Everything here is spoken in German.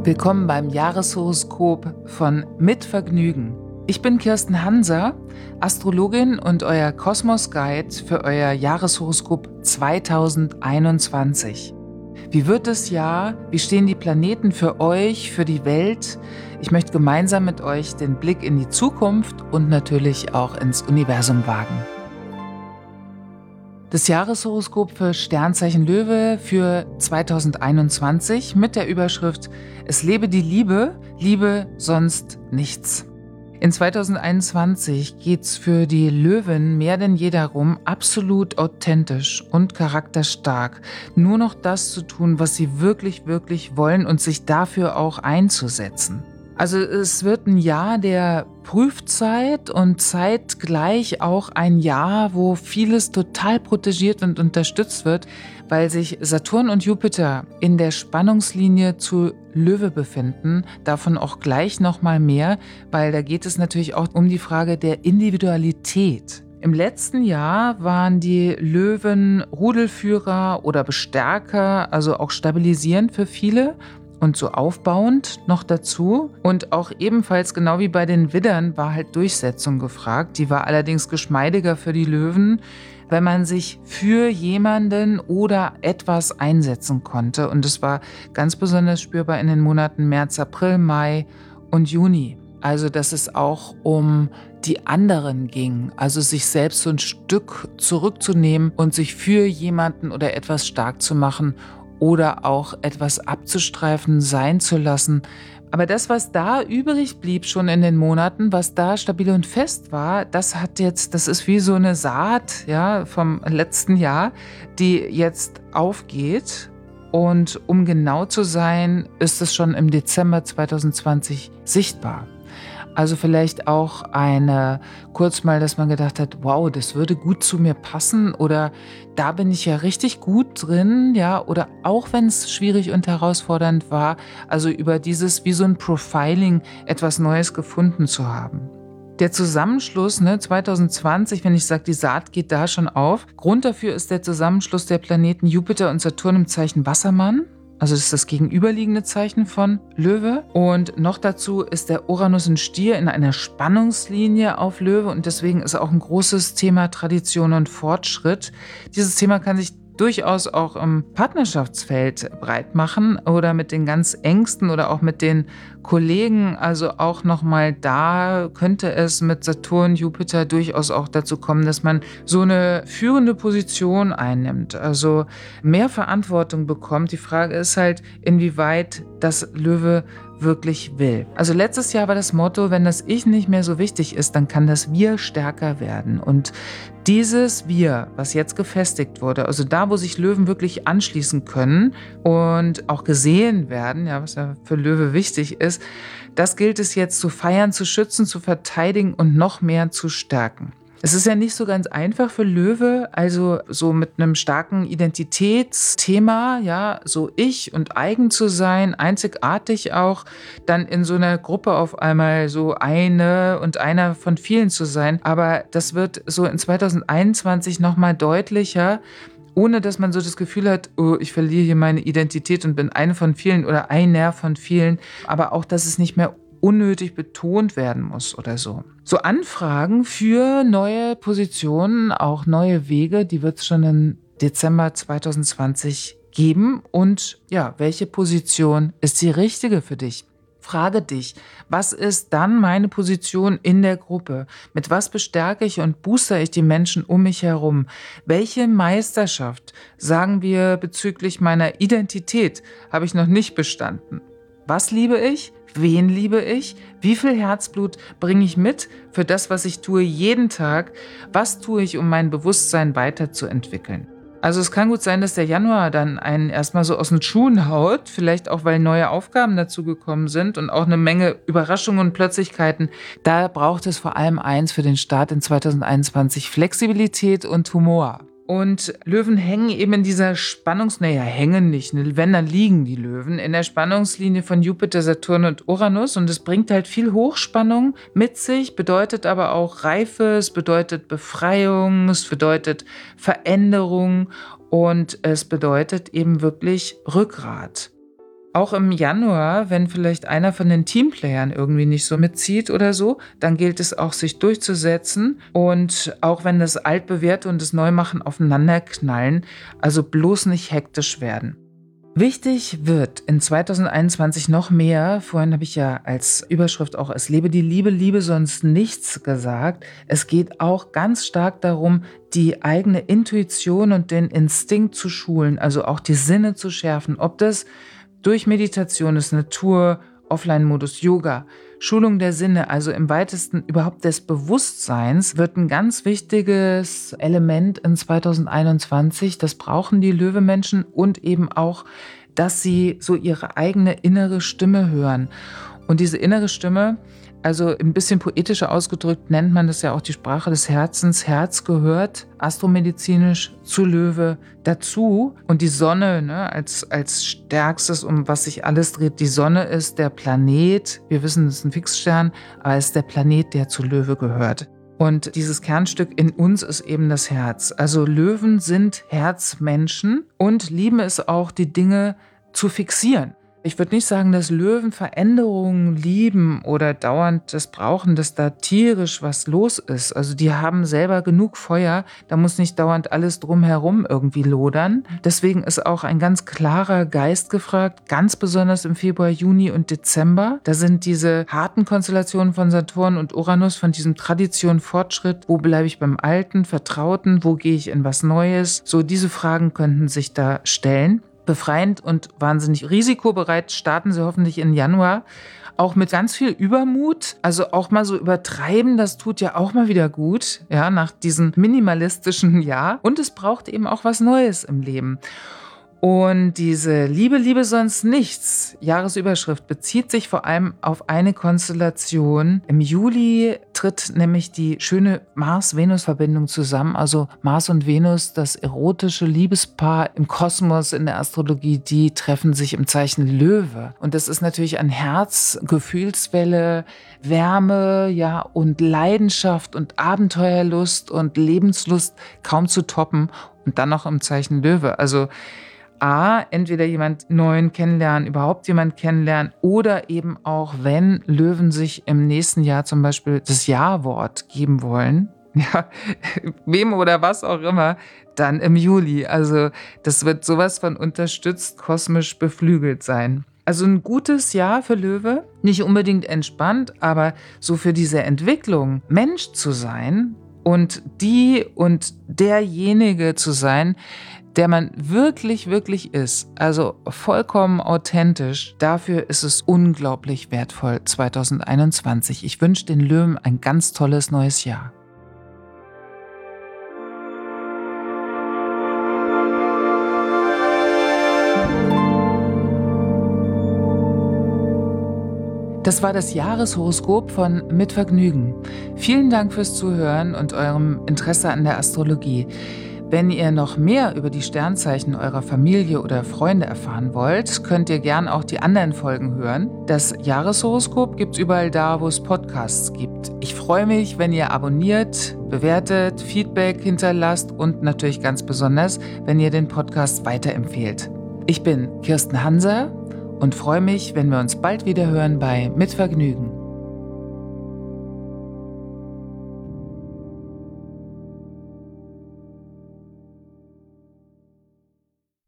Willkommen beim Jahreshoroskop von Mit Vergnügen. Ich bin Kirsten Hanser, Astrologin und euer Kosmos-Guide für euer Jahreshoroskop 2021. Wie wird das Jahr? Wie stehen die Planeten für euch, für die Welt? Ich möchte gemeinsam mit euch den Blick in die Zukunft und natürlich auch ins Universum wagen. Das Jahreshoroskop für Sternzeichen Löwe für 2021 mit der Überschrift Es lebe die Liebe, Liebe sonst nichts. In 2021 geht's für die Löwen mehr denn je darum, absolut authentisch und charakterstark nur noch das zu tun, was sie wirklich, wirklich wollen und sich dafür auch einzusetzen. Also es wird ein Jahr der Prüfzeit und zeitgleich auch ein Jahr, wo vieles total protegiert und unterstützt wird, weil sich Saturn und Jupiter in der Spannungslinie zu Löwe befinden. Davon auch gleich nochmal mehr, weil da geht es natürlich auch um die Frage der Individualität. Im letzten Jahr waren die Löwen Rudelführer oder Bestärker, also auch stabilisierend für viele. Und so aufbauend noch dazu. Und auch ebenfalls, genau wie bei den Widdern, war halt Durchsetzung gefragt. Die war allerdings geschmeidiger für die Löwen, wenn man sich für jemanden oder etwas einsetzen konnte. Und es war ganz besonders spürbar in den Monaten März, April, Mai und Juni. Also, dass es auch um die anderen ging, also sich selbst so ein Stück zurückzunehmen und sich für jemanden oder etwas stark zu machen oder auch etwas abzustreifen sein zu lassen. Aber das, was da übrig blieb schon in den Monaten, was da stabil und fest war, das ist wie so eine Saat, ja, vom letzten Jahr, die jetzt aufgeht. Und um genau zu sein, ist es schon im Dezember 2020 sichtbar. Also vielleicht auch kurz mal, dass man gedacht hat, wow, das würde gut zu mir passen oder da bin ich ja richtig gut drin, ja, oder auch wenn es schwierig und herausfordernd war, also über dieses wie so ein Profiling etwas Neues gefunden zu haben. Der Zusammenschluss 2020, wenn ich sage, die Saat geht da schon auf, Grund dafür ist der Zusammenschluss der Planeten Jupiter und Saturn im Zeichen Wassermann. Also das ist das gegenüberliegende Zeichen von Löwe. Und noch dazu ist der Uranus in Stier in einer Spannungslinie auf Löwe. Und deswegen ist auch ein großes Thema Tradition und Fortschritt. Dieses Thema kann sich durchaus auch im Partnerschaftsfeld breit machen oder mit den ganz Engsten oder auch mit den Kollegen. Also auch nochmal da könnte es mit Saturn, Jupiter durchaus auch dazu kommen, dass man so eine führende Position einnimmt, also mehr Verantwortung bekommt. Die Frage ist halt, inwieweit das Löwe wirklich will. Also letztes Jahr war das Motto, wenn das Ich nicht mehr so wichtig ist, dann kann das Wir stärker werden. Und dieses Wir, was jetzt gefestigt wurde, also da, wo sich Löwen wirklich anschließen können und auch gesehen werden, ja, was ja für Löwe wichtig ist, das gilt es jetzt zu feiern, zu schützen, zu verteidigen und noch mehr zu stärken. Es ist ja nicht so ganz einfach für Löwe, also so mit einem starken Identitätsthema, ja, so ich und eigen zu sein, einzigartig auch, dann in so einer Gruppe auf einmal so eine und einer von vielen zu sein. Aber das wird so in 2021 nochmal deutlicher, ohne dass man so das Gefühl hat, oh, ich verliere hier meine Identität und bin eine von vielen oder einer von vielen. Aber auch, dass es nicht mehr unnötig betont werden muss oder so. So Anfragen für neue Positionen, auch neue Wege, die wird es schon im Dezember 2020 geben. Und ja, welche Position ist die richtige für dich? Frage dich, was ist dann meine Position in der Gruppe? Mit was bestärke ich und booster ich die Menschen um mich herum? Welche Meisterschaft, sagen wir bezüglich meiner Identität, habe ich noch nicht bestanden? Was liebe ich? Wen liebe ich? Wie viel Herzblut bringe ich mit für das, was ich tue jeden Tag? Was tue ich, um mein Bewusstsein weiterzuentwickeln? Also es kann gut sein, dass der Januar dann einen erstmal so aus den Schuhen haut, vielleicht auch, weil neue Aufgaben dazu gekommen sind und auch eine Menge Überraschungen und Plötzlichkeiten. Da braucht es vor allem eins für den Start in 2021, Flexibilität und Humor. Und Löwen hängen eben in dieser hängen nicht, wenn, dann liegen die Löwen in der Spannungslinie von Jupiter, Saturn und Uranus. Und es bringt halt viel Hochspannung mit sich, bedeutet aber auch Reife, es bedeutet Befreiung, es bedeutet Veränderung und es bedeutet eben wirklich Rückgrat. Auch im Januar, wenn vielleicht einer von den Teamplayern irgendwie nicht so mitzieht oder so, dann gilt es auch, sich durchzusetzen. Und auch wenn das Altbewährte und das Neumachen aufeinanderknallen, also bloß nicht hektisch werden. Wichtig wird in 2021 noch mehr, vorhin habe ich ja als Überschrift auch "Es lebe die Liebe, liebe sonst nichts" gesagt. Es geht auch ganz stark darum, die eigene Intuition und den Instinkt zu schulen, also auch die Sinne zu schärfen. Ob das durch Meditation ist, Natur, Offline-Modus, Yoga, Schulung der Sinne, also im weitesten überhaupt des Bewusstseins, wird ein ganz wichtiges Element in 2021. Das brauchen die Löwemenschen und eben auch, dass sie so ihre eigene innere Stimme hören. Und diese innere Stimme, also ein bisschen poetischer ausgedrückt, nennt man das ja auch die Sprache des Herzens. Herz gehört astromedizinisch zu Löwe dazu. Und die Sonne, ne, als stärkstes, um was sich alles dreht, die Sonne ist der Planet. Wir wissen, es ist ein Fixstern, aber es ist der Planet, der zu Löwe gehört. Und dieses Kernstück in uns ist eben das Herz. Also Löwen sind Herzmenschen und lieben es auch, die Dinge zu fixieren. Ich würde nicht sagen, dass Löwen Veränderungen lieben oder dauernd das brauchen, dass da tierisch was los ist. Also die haben selber genug Feuer, da muss nicht dauernd alles drumherum irgendwie lodern. Deswegen ist auch ein ganz klarer Geist gefragt, ganz besonders im Februar, Juni und Dezember. Da sind diese harten Konstellationen von Saturn und Uranus, von diesem Tradition, Fortschritt, wo bleibe ich beim Alten, Vertrauten, wo gehe ich in was Neues. So diese Fragen könnten sich da stellen. Befreiend und wahnsinnig risikobereit starten sie hoffentlich im Januar. Auch mit ganz viel Übermut, also auch mal so übertreiben, das tut ja auch mal wieder gut, ja, nach diesem minimalistischen Jahr. Und es braucht eben auch was Neues im Leben. Und diese Liebe, Liebe sonst nichts, Jahresüberschrift, bezieht sich vor allem auf eine Konstellation. Im Juli tritt nämlich die schöne Mars-Venus-Verbindung zusammen. Also Mars und Venus, das erotische Liebespaar im Kosmos, in der Astrologie, die treffen sich im Zeichen Löwe. Und das ist natürlich ein Herz, Gefühlswelle, Wärme, ja, und Leidenschaft und Abenteuerlust und Lebenslust kaum zu toppen. Und dann noch im Zeichen Löwe. Also entweder jemand Neuen kennenlernen, überhaupt jemand kennenlernen oder eben auch, wenn Löwen sich im nächsten Jahr zum Beispiel das Ja-Wort geben wollen, ja, wem oder was auch immer, dann im Juli. Also das wird sowas von unterstützt, kosmisch beflügelt sein. Also ein gutes Jahr für Löwe, nicht unbedingt entspannt, aber so für diese Entwicklung, Mensch zu sein und die und derjenige zu sein, der man wirklich, wirklich ist, also vollkommen authentisch, dafür ist es unglaublich wertvoll 2021. Ich wünsche den Löwen ein ganz tolles neues Jahr. Das war das Jahreshoroskop von Mit Vergnügen. Vielen Dank fürs Zuhören und eurem Interesse an der Astrologie. Wenn ihr noch mehr über die Sternzeichen eurer Familie oder Freunde erfahren wollt, könnt ihr gern auch die anderen Folgen hören. Das Jahreshoroskop gibt's überall da, wo es Podcasts gibt. Ich freue mich, wenn ihr abonniert, bewertet, Feedback hinterlasst und natürlich ganz besonders, wenn ihr den Podcast weiterempfehlt. Ich bin Kirsten Hanser und freue mich, wenn wir uns bald wieder hören bei Mit Vergnügen.